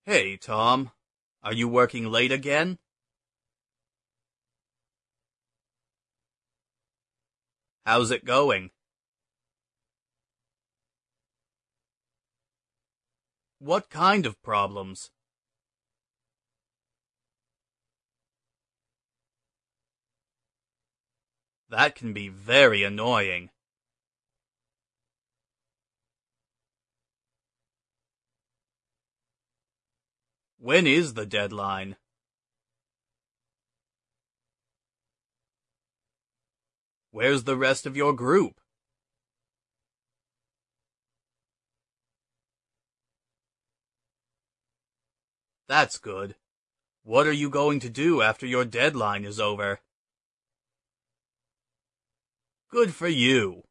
Hey, Tom. Are you working late again? How's it going? What kind of problems? That can be very annoying. When is the deadline? Where's the rest of your group? That's good. What are you going to do after your deadline is over? Good for you.